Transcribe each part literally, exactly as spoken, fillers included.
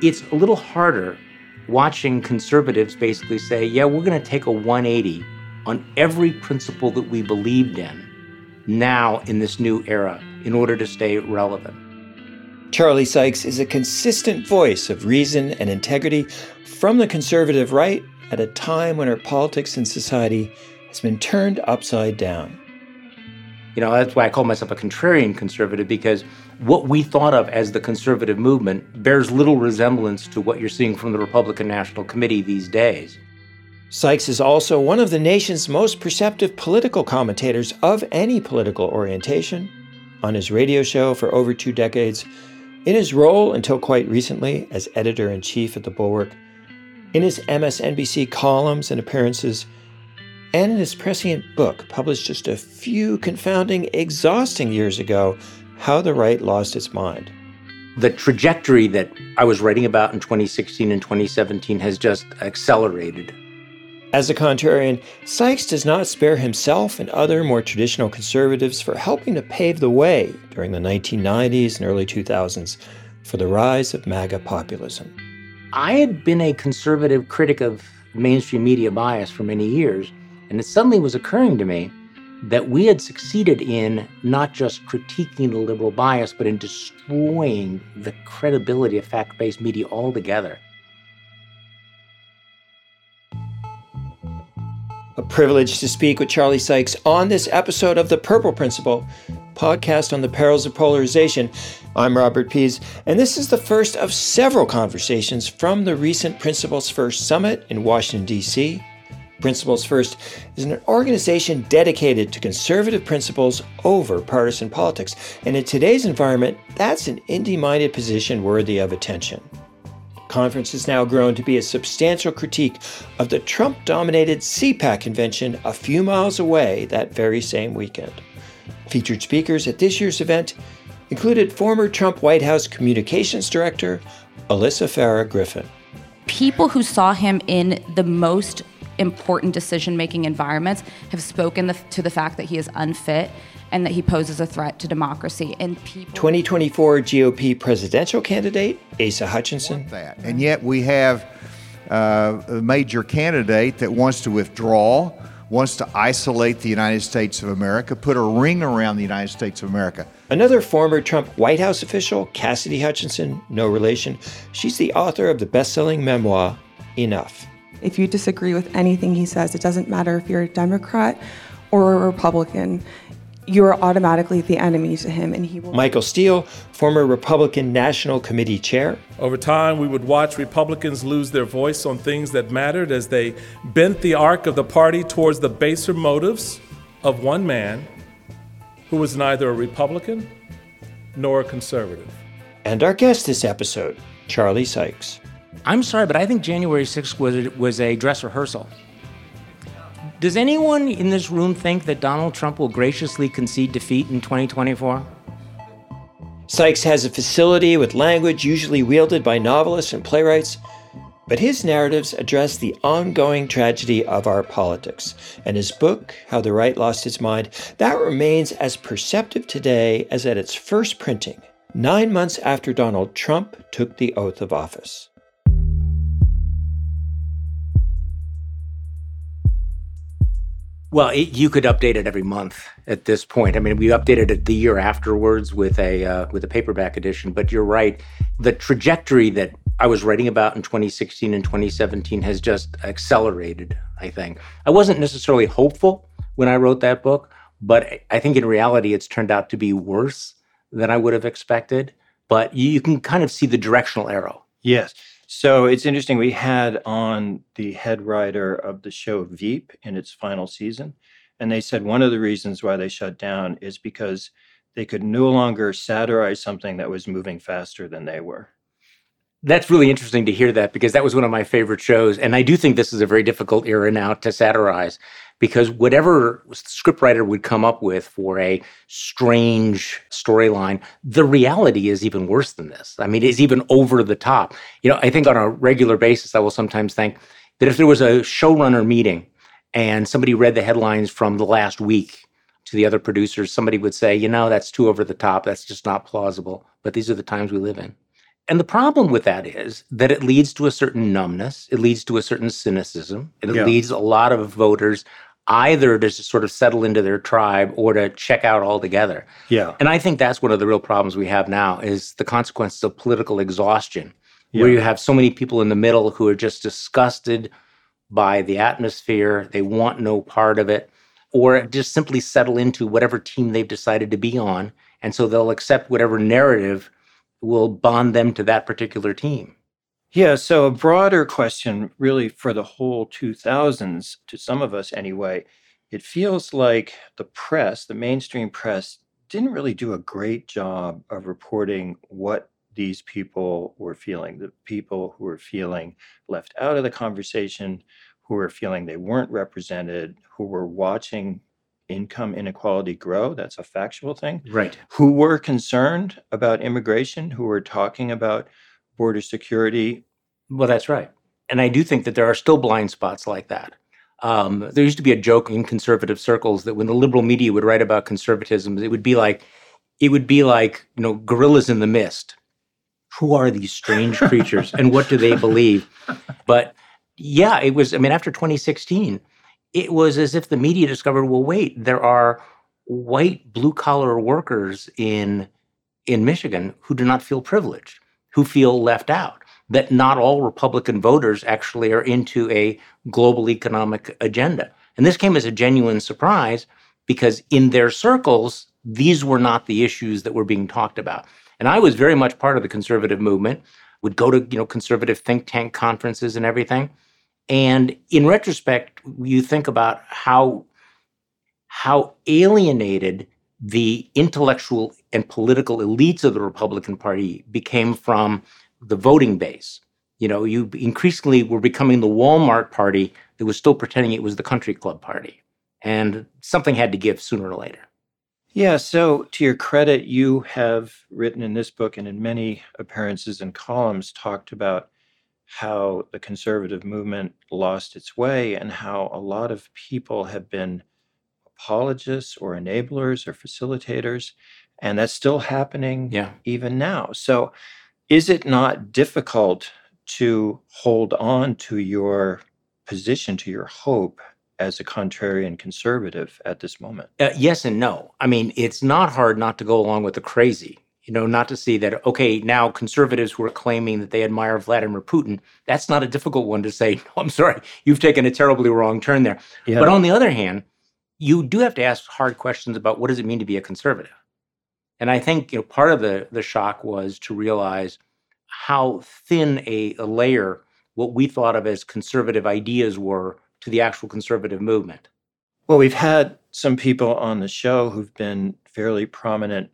It's a little harder watching conservatives basically say, yeah, we're going to take a one eighty on every principle that we believed in now in this new era in order to stay relevant. Charlie Sykes is a consistent voice of reason and integrity from the conservative right at a time when our politics and society has been turned upside down. You know, that's why I call myself a contrarian conservative, because what we thought of as the conservative movement bears little resemblance to what you're seeing from the Republican National Committee these days. Sykes is also one of the nation's most perceptive political commentators of any political orientation. On his radio show for over two decades, in his role until quite recently as editor-in-chief at The Bulwark, in his M S N B C columns and appearances, and in his prescient book, published just a few confounding, exhausting years ago, How the Right Lost Its Mind. The trajectory that I was writing about in twenty sixteen and twenty seventeen has just accelerated. As a contrarian, Sykes does not spare himself and other more traditional conservatives for helping to pave the way during the nineteen nineties and early two thousands for the rise of MAGA populism. I had been a conservative critic of mainstream media bias for many years, and it suddenly was occurring to me that we had succeeded in not just critiquing the liberal bias, but in destroying the credibility of fact-based media altogether. A privilege to speak with Charlie Sykes on this episode of The Purple Principle, podcast on the perils of polarization. I'm Robert Pease, and this is the first of several conversations from the recent Principles First Summit in Washington, D C Principles First is an organization dedicated to conservative principles over partisan politics, and in today's environment, that's an indie-minded position worthy of attention. The conference has now grown to be a substantial critique of the Trump-dominated C PAC convention a few miles away that very same weekend. Featured speakers at this year's event included former Trump White House Communications Director Alyssa Farah Griffin. People who saw him in the most important decision-making environments have spoken the, to the fact that he is unfit and that he poses a threat to democracy. And people twenty twenty-four G O P presidential candidate Asa Hutchinson. That. And yet we have uh, a major candidate that wants to withdraw, wants to isolate the United States of America, put a ring around the United States of America. Another former Trump White House official, Cassidy Hutchinson, no relation. She's the author of the best-selling memoir, Enough. If you disagree with anything he says, it doesn't matter if you're a Democrat or a Republican, you're automatically the enemy to him, and he will... Michael Steele, former Republican National Committee chair. Over time, we would watch Republicans lose their voice on things that mattered as they bent the arc of the party towards the baser motives of one man who was neither a Republican nor a conservative. And our guest this episode, Charlie Sykes. I'm sorry, but I think January sixth was, was a dress rehearsal. Does anyone in this room think that Donald Trump will graciously concede defeat in twenty twenty-four? Sykes has a facility with language usually wielded by novelists and playwrights, but his narratives address the ongoing tragedy of our politics. And his book, How the Right Lost Its Mind, that remains as perceptive today as at its first printing, nine months after Donald Trump took the oath of office. Well, it, you could update it every month at this point. I mean, we updated it the year afterwards with a uh, with a paperback edition. But you're right. The trajectory that I was writing about in twenty sixteen and twenty seventeen has just accelerated, I think. I wasn't necessarily hopeful when I wrote that book, but I think in reality it's turned out to be worse than I would have expected. But you can kind of see the directional arrow. Yes. So it's interesting, we had on the head writer of the show Veep in its final season, and they said one of the reasons why they shut down is because they could no longer satirize something that was moving faster than they were. That's really interesting to hear that, because that was one of my favorite shows. And I do think this is a very difficult era now to satirize, because whatever scriptwriter would come up with for a strange storyline, the reality is even worse than this. I mean, it's even over the top. You know, I think on a regular basis, I will sometimes think that if there was a showrunner meeting and somebody read the headlines from the last week to the other producers, somebody would say, you know, that's too over the top. That's just not plausible. But these are the times we live in. And the problem with that is that it leads to a certain numbness. It leads to a certain cynicism. It Yeah. leads a lot of voters either to sort of settle into their tribe or to check out altogether. Yeah. And I think that's one of the real problems we have now is the consequences of political exhaustion, where Yeah. you have so many people in the middle who are just disgusted by the atmosphere. They want no part of it, or just simply settle into whatever team they've decided to be on. And so they'll accept whatever narrative will bond them to that particular team. Yeah, so a broader question, really, for the whole two thousands, to some of us anyway, it feels like the press, the mainstream press, didn't really do a great job of reporting what these people were feeling, the people who were feeling left out of the conversation, who were feeling they weren't represented, who were watching income inequality grow. That's a factual thing. Right. Who were concerned about immigration, who were talking about border security. Well, that's right. And I do think that there are still blind spots like that. Um, there used to be a joke in conservative circles that when the liberal media would write about conservatism, it would be like, it would be like, you know, gorillas in the mist. Who are these strange creatures and what do they believe? But yeah, it was, I mean, after twenty sixteen, it was as if the media discovered, well, wait, there are white blue collar workers in in Michigan who do not feel privileged, who feel left out, that not all Republican voters actually are into a global economic agenda. And this came as a genuine surprise because in their circles, these were not the issues that were being talked about. And I was very much part of the conservative movement, would go to, you know, conservative think tank conferences and everything. And in retrospect, you think about how, how alienated the intellectual and political elites of the Republican Party became from the voting base. You know, you increasingly were becoming the Walmart Party that was still pretending it was the country club party. And something had to give sooner or later. Yeah, so to your credit, you have written in this book and in many appearances and columns talked about how the conservative movement lost its way and how a lot of people have been apologists or enablers or facilitators, and that's still happening Yeah. even now. So is it not difficult to hold on to your position, to your hope as a contrarian conservative at this moment? Uh, yes and no. I mean, it's not hard not to go along with the crazy, you know, not to see that, okay, now conservatives who are claiming that they admire Vladimir Putin, that's not a difficult one to say, no, I'm sorry, you've taken a terribly wrong turn there. Yeah. But on the other hand, you do have to ask hard questions about what does it mean to be a conservative? And I think, you know, part of the, the shock was to realize how thin a, a layer what we thought of as conservative ideas were to the actual conservative movement. Well, we've had some people on the show who've been fairly prominent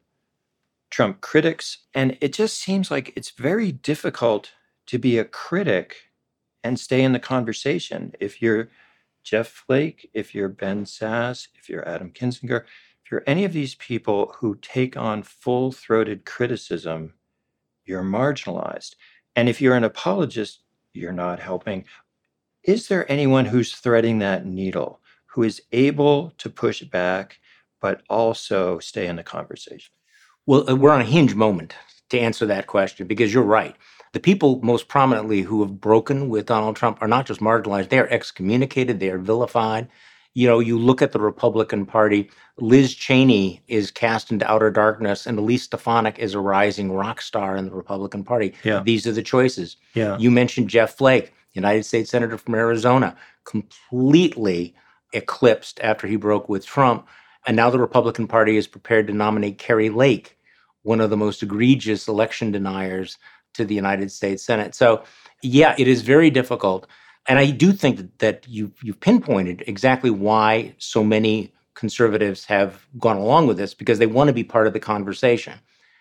Trump critics, and it just seems like it's very difficult to be a critic and stay in the conversation. If you're Jeff Flake, if you're Ben Sasse, if you're Adam Kinzinger, if you're any of these people who take on full-throated criticism, you're marginalized. And if you're an apologist, you're not helping. Is there anyone who's threading that needle, who is able to push back, but also stay in the conversation? Well, uh, we're on a hinge moment to answer that question, because you're right. The people most prominently who have broken with Donald Trump are not just marginalized, they are excommunicated, they are vilified. You know, you look at the Republican Party, Liz Cheney is cast into outer darkness, and Elise Stefanik is a rising rock star in the Republican Party. Yeah. These are the choices. Yeah. You mentioned Jeff Flake, United States Senator from Arizona, completely eclipsed after he broke with Trump. And now the Republican Party is prepared to nominate Kari Lake, one of the most egregious election deniers, to the United States Senate. So, yeah, it is very difficult. And I do think that, that you, you've pinpointed exactly why so many conservatives have gone along with this, because they want to be part of the conversation.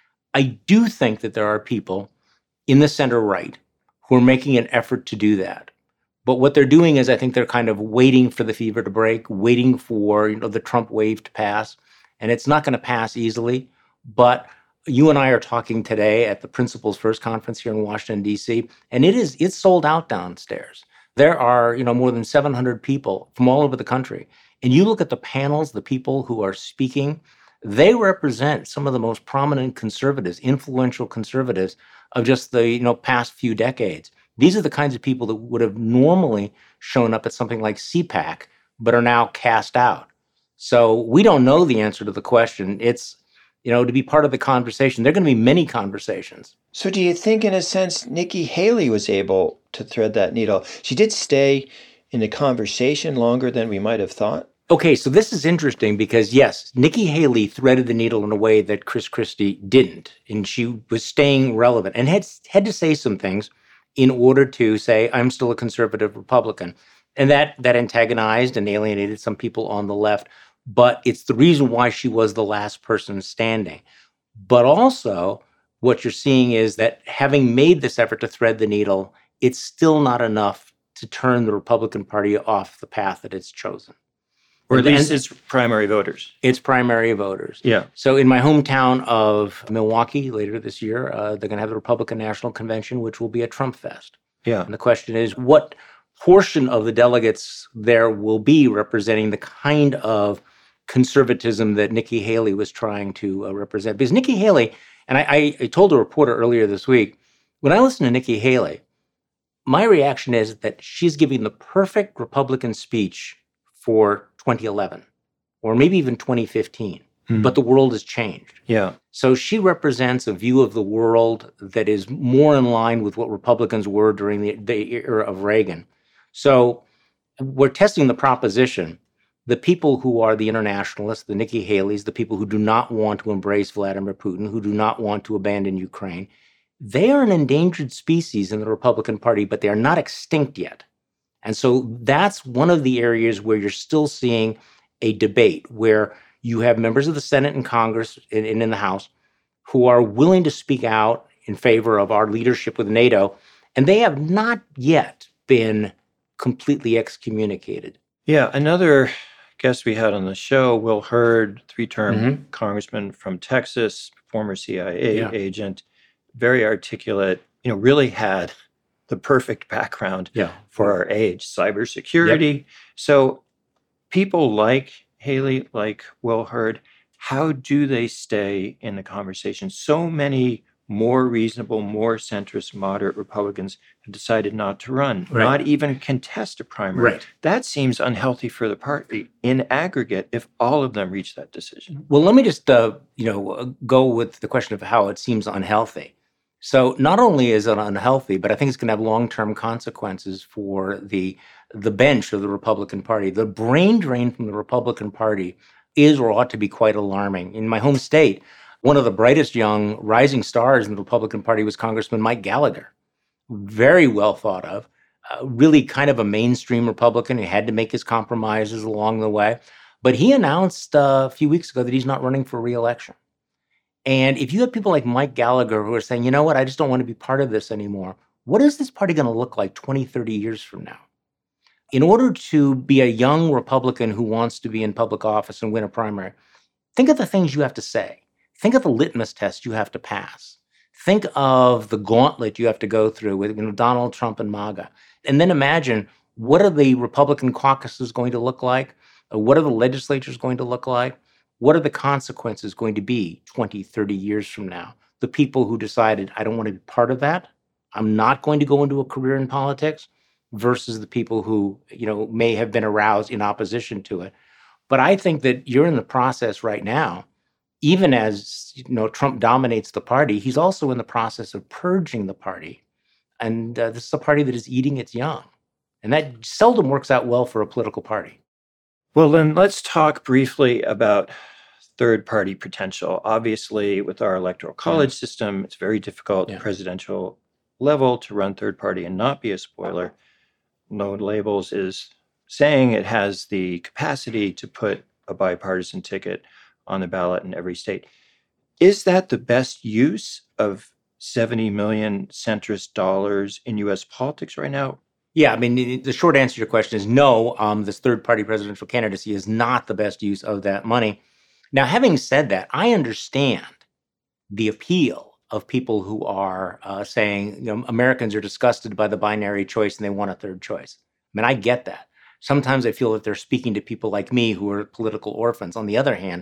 I do think that there are people in the center right who are making an effort to do that. But what they're doing is, I think they're kind of waiting for the fever to break, waiting for, you know, the Trump wave to pass. And it's not going to pass easily. But you and I are talking today at the Principals First Conference here in Washington, D C, and it is it's sold out downstairs. There are, you know, more than seven hundred people from all over the country. And you look at the panels, the people who are speaking, they represent some of the most prominent conservatives, influential conservatives of just the you know past few decades. These are the kinds of people that would have normally shown up at something like C PAC, but are now cast out. So we don't know the answer to the question. It's, you know, to be part of the conversation. There are going to be many conversations. So do you think, in a sense, Nikki Haley was able to thread that needle? She did stay in the conversation longer than we might have thought. Okay, so this is interesting because, yes, Nikki Haley threaded the needle in a way that Chris Christie didn't. And she was staying relevant and had, had to say some things in order to say, I'm still a conservative Republican. And that, that antagonized and alienated some people on the left. But it's the reason why she was the last person standing. But also, what you're seeing is that having made this effort to thread the needle, it's still not enough to turn the Republican Party off the path that it's chosen. Or at And- least its primary voters. It's primary voters. Yeah. So in my hometown of Milwaukee later this year, uh, they're going to have the Republican National Convention, which will be a Trump fest. Yeah. And the question is, what portion of the delegates there will be representing the kind of conservatism that Nikki Haley was trying to uh, represent? Because Nikki Haley, and I, I told a reporter earlier this week, when I listen to Nikki Haley, my reaction is that she's giving the perfect Republican speech for twenty eleven, or maybe even twenty fifteen. Hmm. But the world has changed. Yeah. So she represents a view of the world that is more in line with what Republicans were during the, the era of Reagan. So we're testing the proposition. The people who are the internationalists, the Nikki Haleys, the people who do not want to embrace Vladimir Putin, who do not want to abandon Ukraine, they are an endangered species in the Republican Party, but they are not extinct yet. And so that's one of the areas where you're still seeing a debate where you have members of the Senate and Congress and, and in the House who are willing to speak out in favor of our leadership with NATO, and they have not yet been completely excommunicated. Yeah. Another guest we had on the show, Will Hurd, three-term Mhm. congressman from Texas, former C I A Yeah. agent, very articulate, you know, really had the perfect background Yeah. for our age, cybersecurity. So people like Haley, like Will Hurd, how do they stay in the conversation? So many more reasonable, more centrist, moderate Republicans have decided not to run, Right. not even contest a primary. Right. That seems unhealthy for the party in aggregate if all of them reach that decision. Well, let me just, uh, you know, uh, go with the question of how it seems unhealthy. So not only is it unhealthy, but I think it's going to have long-term consequences for the the bench of the Republican Party. The brain drain from the Republican Party is or ought to be quite alarming. In my home state, one of the brightest young rising stars in the Republican Party was Congressman Mike Gallagher. Very well thought of, uh, really kind of a mainstream Republican who had to make his compromises along the way. But he announced uh, a few weeks ago that he's not running for re-election. And if you have people like Mike Gallagher who are saying, you know what, I just don't want to be part of this anymore, what is this party going to look like twenty, thirty years from now? In order to be a young Republican who wants to be in public office and win a primary, think of the things you have to say. Think of the litmus test you have to pass. Think of the gauntlet you have to go through with you know, Donald Trump and MAGA. And then imagine, what are the Republican caucuses going to look like? Uh, What are the legislatures going to look like? What are the consequences going to be twenty, thirty years from now? The people who decided, I don't want to be part of that, I'm not going to go into a career in politics, versus the people who, you know, may have been aroused in opposition to it. But I think that you're in the process right now, even as, you know, Trump dominates the party, he's also in the process of purging the party. And uh, this is a party that is eating its young. And that seldom works out well for a political party. Well, then let's talk briefly about third-party potential. Obviously, with our electoral college system, it's very difficult Yeah. at presidential level to run third-party and not be a spoiler. No Labels is saying it has the capacity to put a bipartisan ticket on the ballot in every state. Is that the best use of seventy million centrist dollars in U S politics right now? Yeah, I mean, the- the short answer to your question is no. Um, this third-party presidential candidacy is not the best use of that money. Now, having said that, I understand the appeal of people who are uh, saying, you know, Americans are disgusted by the binary choice and they want a third choice. I mean, I get that. Sometimes I feel that they're speaking to people like me who are political orphans. On the other hand,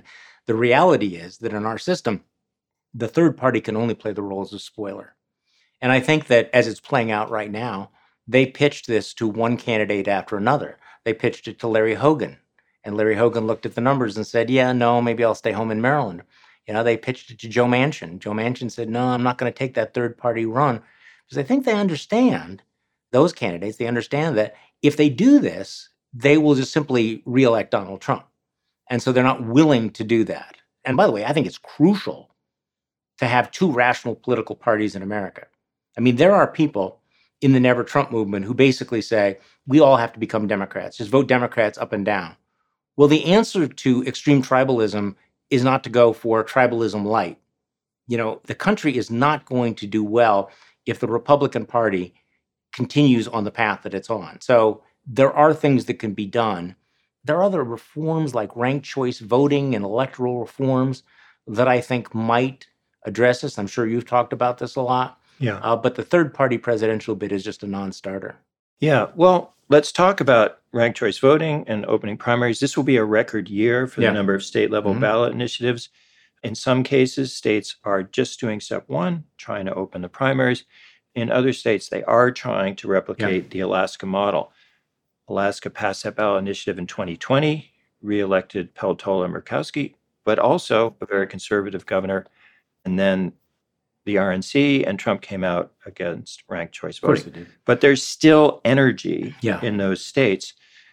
The reality is that in our system, the third party can only play the role as a spoiler. And I think that as it's playing out right now, they pitched this to one candidate after another. They pitched it to Larry Hogan, and Larry Hogan looked at the numbers and said, yeah, no, maybe I'll stay home in Maryland. You know, they pitched it to Joe Manchin. Joe Manchin said, no, I'm not going to take that third party run. Because I think they understand, those candidates, they understand that if they do this, they will just simply reelect Donald Trump. And so they're not willing to do that. And by the way, I think it's crucial to have two rational political parties in America. I mean, there are people in the Never Trump movement who basically say, we all have to become Democrats, just vote Democrats up and down. Well, the answer to extreme tribalism is not to go for tribalism light. You know, the country is not going to do well if the Republican Party continues on the path that it's on. So there are things that can be done. There are other reforms like ranked choice voting and electoral reforms that I think might address this. I'm sure you've talked about this a lot. Yeah. Uh, but the third party presidential bid is just a non-starter. Yeah. Well, let's talk about ranked choice voting and opening primaries. This will be a record year for Yeah. the number of state level Mm-hmm. ballot initiatives. In some cases, states are just doing step one, trying to open the primaries. In other states, they are trying to replicate Yeah. the Alaska model. Alaska passed that ballot initiative in twenty twenty, reelected Peltola and Murkowski, but also a very conservative governor. And then the R N C and Trump came out against ranked choice Of course voting. it did. But there's still energy Yeah. in those states.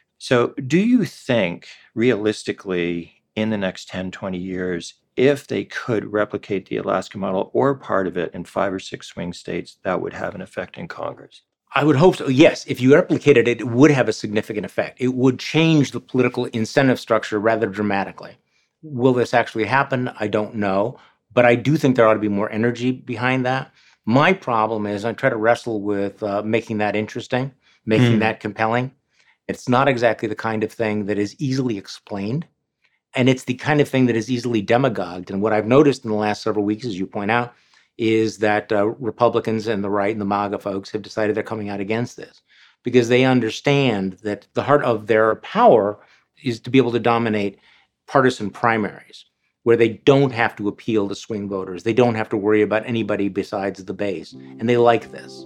So do you think realistically in the next ten, twenty years, if they could replicate the Alaska model or part of it in five or six swing states, that would have an effect in Congress? I would hope so. Yes, if you replicated it, it would have a significant effect. It would change the political incentive structure rather dramatically. Will this actually happen? I don't know. But I do think there ought to be more energy behind that. My problem is I try to wrestle with uh, making that interesting, making Mm. that compelling. It's not exactly the kind of thing that is easily explained. And it's the kind of thing that is easily demagogued. And what I've noticed in the last several weeks, as you point out, is that uh, Republicans and the right and the MAGA folks have decided they're coming out against this because they understand that the heart of their power is to be able to dominate partisan primaries where they don't have to appeal to swing voters. They don't have to worry about anybody besides the base. And they like this.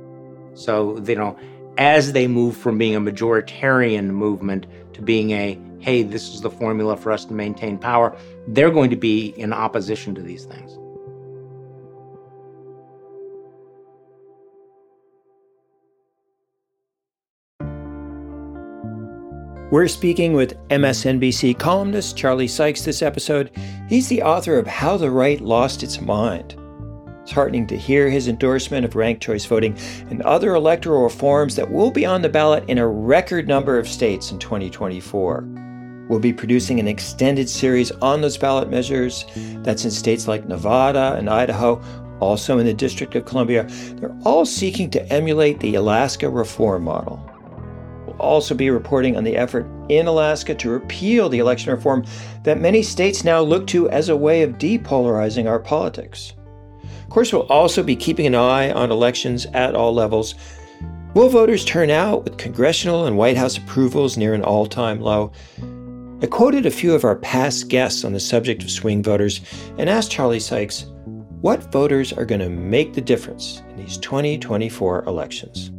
So, you know, as they move from being a majoritarian movement to being a, hey, this is the formula for us to maintain power, they're going to be in opposition to these things. We're speaking with M S N B C columnist Charlie Sykes this episode. He's the author of How the Right Lost Its Mind. It's heartening to hear his endorsement of ranked choice voting and other electoral reforms that will be on the ballot in a record number of states in twenty twenty-four. We'll be producing an extended series on those ballot measures that's in states like Nevada and Idaho, also in the District of Columbia. They're all seeking to emulate the Alaska reform model. We'll also be reporting on the effort in Alaska to repeal the election reform that many states now look to as a way of depolarizing our politics. Of course, we'll also be keeping an eye on elections at all levels. Will voters turn out with congressional and White House approvals near an all-time low? I quoted a few of our past guests on the subject of swing voters and asked Charlie Sykes what voters are going to make the difference in these twenty twenty-four elections.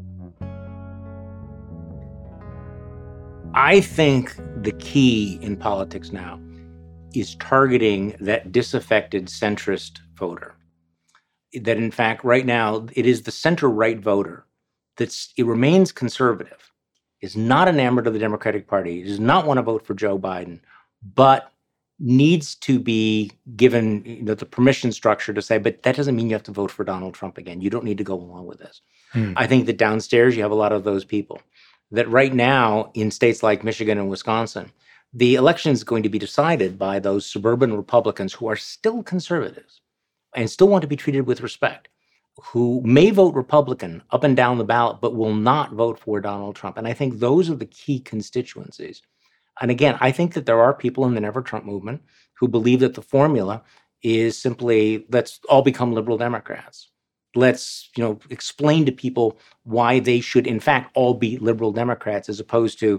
I think the key in politics now is targeting that disaffected centrist voter. That in fact, right now, it is the center-right voter that's, it remains conservative, is not enamored of the Democratic Party, does not want to vote for Joe Biden, but needs to be given, you know, the permission structure to say, but that doesn't mean you have to vote for Donald Trump again. You don't need to go along with this. Hmm. I think that downstairs you have a lot of those people. That right now in states like Michigan and Wisconsin, the election is going to be decided by those suburban Republicans who are still conservatives and still want to be treated with respect, who may vote Republican up and down the ballot, but will not vote for Donald Trump. And I think those are the key constituencies. And again, I think that there are people in the Never Trump movement who believe that the formula is simply, let's all become liberal Democrats. Let's, you know, explain to people why they should, in fact, all be liberal Democrats as opposed to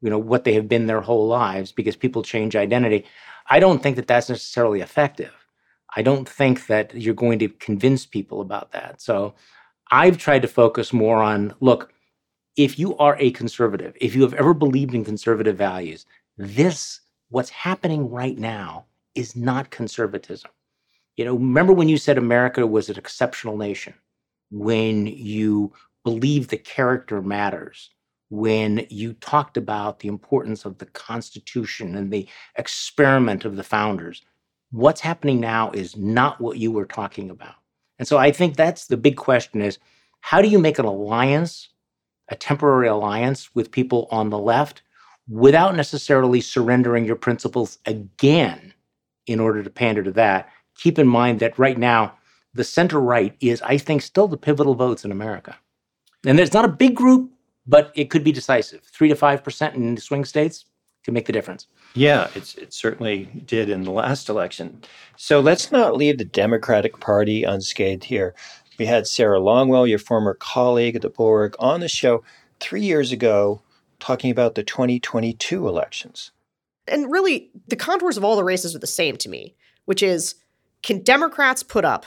you know, what they have been their whole lives because people change identity. I don't think that that's necessarily effective. I don't think that you're going to convince people about that. So I've tried to focus more on, look, if you are a conservative, if you have ever believed in conservative values, this, what's happening right now, is not conservatism. You know, remember when you said America was an exceptional nation, when you believed that character matters, when you talked about the importance of the Constitution and the experiment of the founders. What's happening now is not what you were talking about. And so I think that's the big question is, how do you make an alliance, a temporary alliance with people on the left without necessarily surrendering your principles again in order to pander to that? Keep in mind that right now, the center-right is, I think, still the pivotal votes in America. And there's not a big group, but it could be decisive. Three to five percent in the swing states can make the difference. Yeah, it's, it certainly did in the last election. So let's not leave the Democratic Party unscathed here. We had Sarah Longwell, your former colleague at the Bulwark, on the show three years ago talking about the twenty twenty-two elections. And really, the contours of all the races are the same to me, which is, can Democrats put up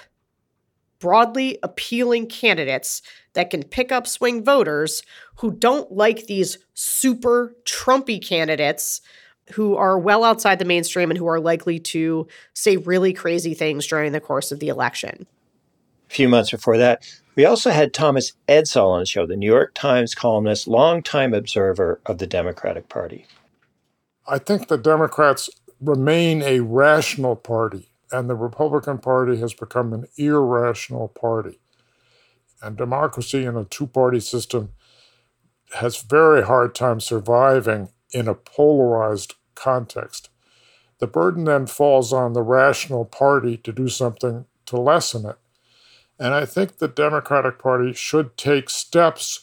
broadly appealing candidates that can pick up swing voters who don't like these super Trumpy candidates who are well outside the mainstream and who are likely to say really crazy things during the course of the election? A few months before that, we also had Thomas Edsall on the show, the New York Times columnist, longtime observer of the Democratic Party. I think the Democrats remain a rational party, and the Republican Party has become an irrational party. And democracy in a two-party system has very hard time surviving in a polarized context. The burden then falls on the rational party to do something to lessen it. And I think the Democratic Party should take steps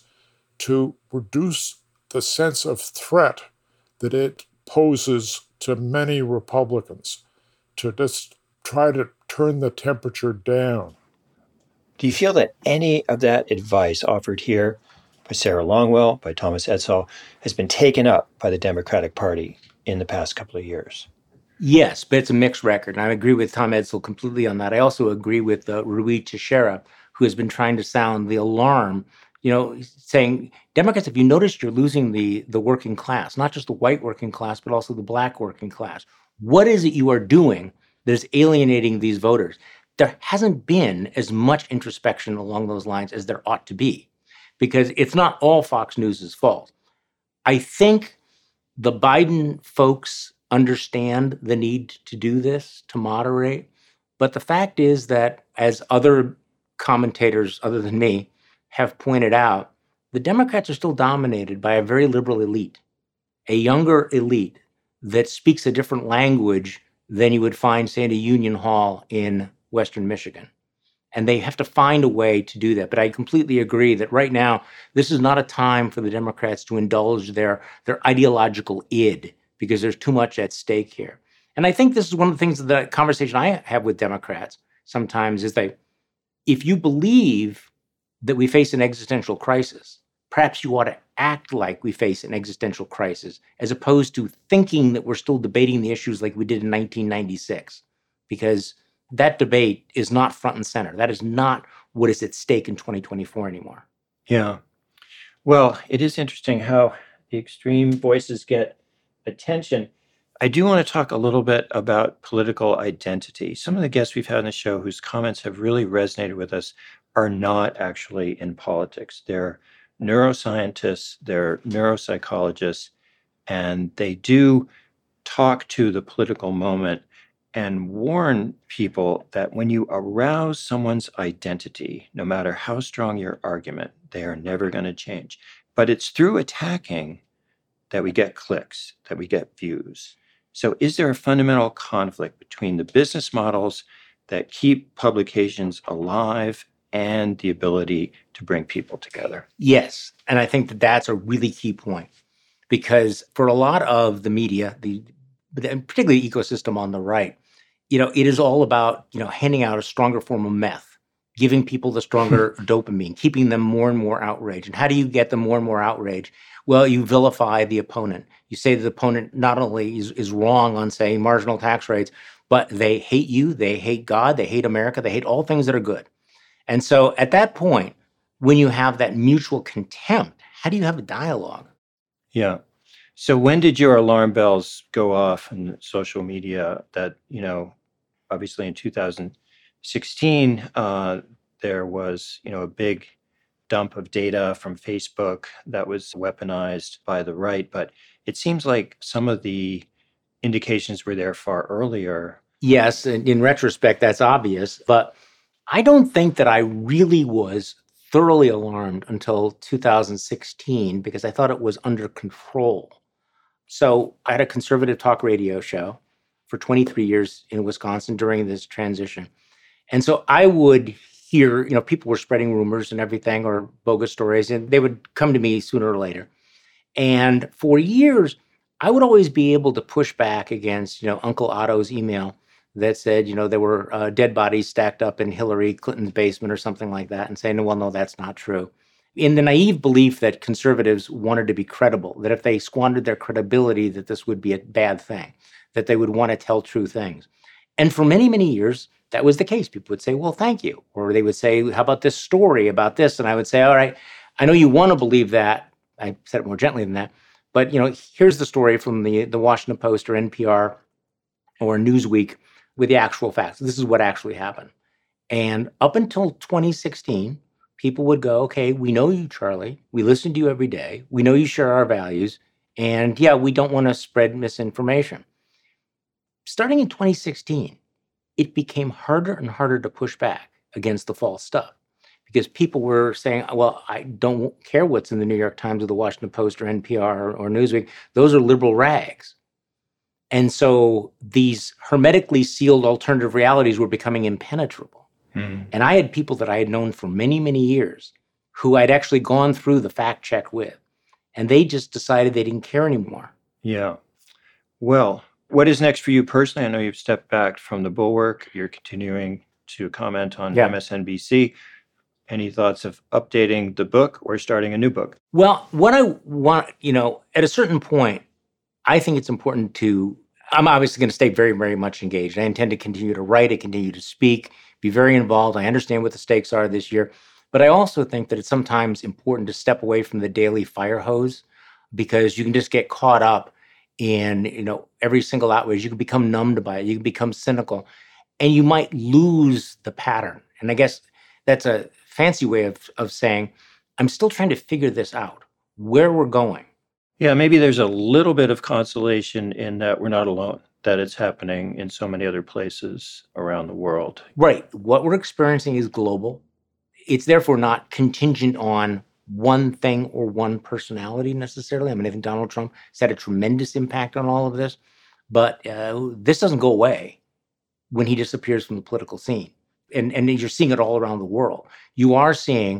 to reduce the sense of threat that it poses to many Republicans, to just try to turn the temperature down. Do you feel that any of that advice offered here by Sarah Longwell, by Thomas Edsall, has been taken up by the Democratic Party in the past couple of years? Yes, but it's a mixed record. And I agree with Tom Edsall completely on that. I also agree with uh, Rui Teixeira, who has been trying to sound the alarm, you know, saying, Democrats, if you notice, you're losing the, the working class, not just the white working class, but also the black working class. What is it you are doing that is alienating these voters? There hasn't been as much introspection along those lines as there ought to be, because it's not all Fox News' fault. I think the Biden folks understand the need to do this, to moderate. But the fact is that, as other commentators other than me have pointed out, the Democrats are still dominated by a very liberal elite, a younger elite that speaks a different language than you would find, say, in a Union Hall in Western Michigan. And they have to find a way to do that. But I completely agree that right now, this is not a time for the Democrats to indulge their, their ideological id, because there's too much at stake here. And I think this is one of the things, the conversation I have with Democrats sometimes is that if you believe that we face an existential crisis, perhaps you ought to act like we face an existential crisis, as opposed to thinking that we're still debating the issues like we did in nineteen ninety-six, because that debate is not front and center. That is not what is at stake in twenty twenty-four anymore. Yeah. Well, it is interesting how the extreme voices get attention. I do want to talk a little bit about political identity. Some of the guests we've had on the show whose comments have really resonated with us are not actually in politics. They're neuroscientists, they're neuropsychologists, and they do talk to the political moment and warn people that when you arouse someone's identity, no matter how strong your argument, they are never going to change. But it's through attacking that we get clicks, that we get views. So is there a fundamental conflict between the business models that keep publications alive and the ability to bring people together? Yes, and I think that that's a really key point, because for a lot of the media, the and particularly the ecosystem on the right, you know, it is all about, you know, handing out a stronger form of meth, giving people the stronger dopamine, keeping them more and more outraged. And how do you get them more and more outraged? Well, you vilify the opponent. You say the opponent not only is, is wrong on, say, marginal tax rates, but they hate you, they hate God, they hate America, they hate all things that are good. And so at that point, when you have that mutual contempt, how do you have a dialogue? Yeah. So when did your alarm bells go off on social media that, you know, obviously in two thousand sixteen, uh, there was, you know, a big dump of data from Facebook that was weaponized by the right, but it seems like some of the indications were there far earlier. Yes, and in retrospect, that's obvious, but I don't think that I really was thoroughly alarmed until two thousand sixteen because I thought it was under control. So I had a conservative talk radio show for twenty-three years in Wisconsin during this transition. And so I would hear, you know, people were spreading rumors and everything or bogus stories, and they would come to me sooner or later. And for years, I would always be able to push back against, you know, Uncle Otto's email that said, you know, there were uh, dead bodies stacked up in Hillary Clinton's basement or something like that, and saying, well, no, that's not true. In the naive belief that conservatives wanted to be credible, that if they squandered their credibility, that this would be a bad thing, that they would want to tell true things. And for many, many years, that was the case. People would say, well, thank you. Or they would say, how about this story about this? And I would say, all right, I know you want to believe that. I said it more gently than that. But, you know, here's the story from the, the Washington Post or N P R or Newsweek with the actual facts. This is what actually happened. And up until twenty sixteen, people would go, okay, we know you, Charlie. We listen to you every day. We know you share our values. And yeah, we don't want to spread misinformation. Starting in twenty sixteen, it became harder and harder to push back against the false stuff because people were saying, well, I don't care what's in the New York Times or the Washington Post or N P R or, or Newsweek. Those are liberal rags. And so these hermetically sealed alternative realities were becoming impenetrable. Mm. And I had people that I had known for many, many years who I'd actually gone through the fact check with, and they just decided they didn't care anymore. Yeah. Well, what is next for you personally? I know you've stepped back from the Bulwark. You're continuing to comment on yeah. M S N B C. Any thoughts of updating the book or starting a new book? Well, what I want, you know, at a certain point, I think it's important to, I'm obviously going to stay very, very much engaged. I intend to continue to write, I continue to speak, be very involved. I understand what the stakes are this year. But I also think that it's sometimes important to step away from the daily fire hose because you can just get caught up in, you know, every single outrage. You can become numbed by it. You can become cynical. And you might lose the pattern. And I guess that's a fancy way of, of saying, I'm still trying to figure this out, where we're going. Yeah, maybe there's a little bit of consolation in that we're not alone, that it's happening in so many other places around the world. Right. What we're experiencing is global. It's therefore not contingent on one thing or one personality necessarily. I mean, I think Donald Trump has had a tremendous impact on all of this, but uh, this doesn't go away when he disappears from the political scene. And, and you're seeing it all around the world. You are seeing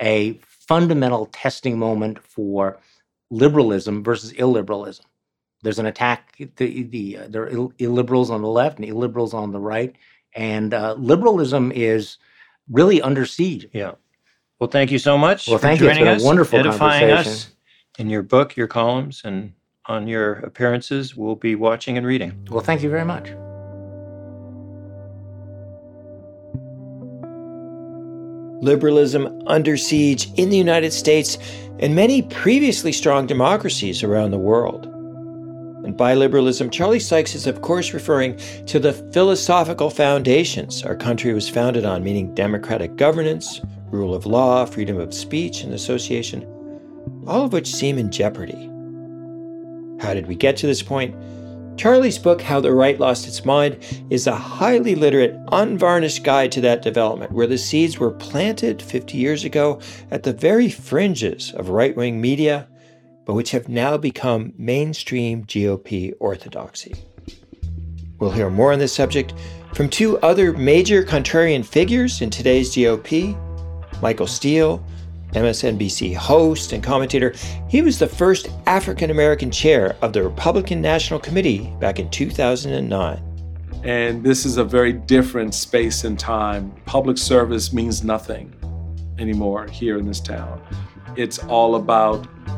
a fundamental testing moment for liberalism versus illiberalism. There's an attack. The, the, uh, there are Ill- illiberals on the left and illiberals on the right. And uh, liberalism is really under siege. Yeah. Well, thank you so much well, for thank joining you. It's been us, a wonderful edifying conversation. us in your book, your columns, and on your appearances. We'll be watching and reading. Well, thank you very much. Liberalism under siege in the United States and many previously strong democracies around the world. And by liberalism, Charlie Sykes is of course referring to the philosophical foundations our country was founded on, meaning democratic governance, rule of law, freedom of speech and association, all of which seem in jeopardy. How did we get to this point? Charlie's book, How the Right Lost Its Mind, is a highly literate, unvarnished guide to that development, where the seeds were planted fifty years ago at the very fringes of right-wing media, but which have now become mainstream G O P orthodoxy. We'll hear more on this subject from two other major contrarian figures in today's G O P, Michael Steele, M S N B C host and commentator. He was the first African-American chair of the Republican National Committee back in two thousand nine. And this is a very different space and time. Public service means nothing anymore here in this town. It's all about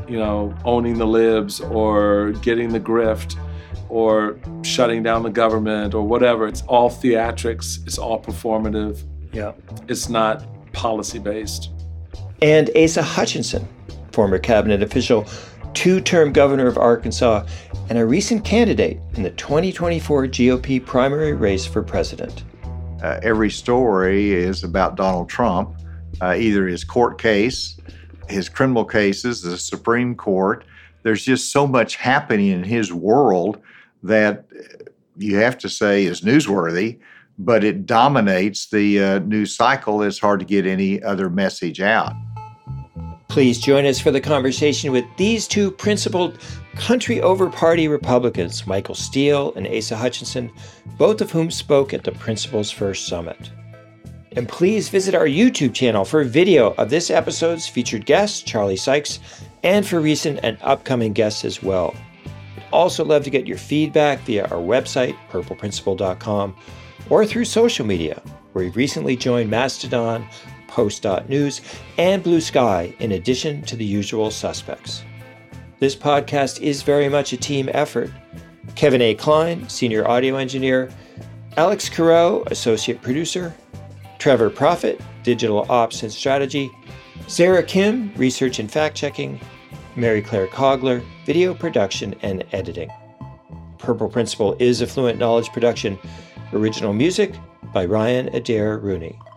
you know, owning the libs or getting the grift or shutting down the government or whatever. It's all theatrics. It's all performative. Yeah. It's not policy-based. And Asa Hutchinson, former cabinet official, two-term governor of Arkansas, and a recent candidate in the twenty twenty-four G O P primary race for president. Uh, every story is about Donald Trump, uh, either his court case, his criminal cases, the Supreme Court. There's just so much happening in his world that you have to say is newsworthy, but it dominates the uh, news cycle. It's hard to get any other message out. Please join us for the conversation with these two principled country-over-party Republicans, Michael Steele and Asa Hutchinson, both of whom spoke at the Principles First Summit. And please visit our YouTube channel for video of this episode's featured guest, Charlie Sykes, and for recent and upcoming guests as well. We'd also love to get your feedback via our website, purple principle dot com, or through social media, where we've recently joined Mastodon, Post dot news, and Blue Sky, in addition to the usual suspects. This podcast is very much a team effort. Kevin A. Klein, Senior Audio Engineer, Alex Carreau, Associate Producer, Trevor Profit, Digital Ops and Strategy, Sarah Kim, Research and Fact-Checking, Mary Claire Cogler, Video Production and Editing. Purple Principle is a Fluent Knowledge production. Original music by Ryan Adair Rooney.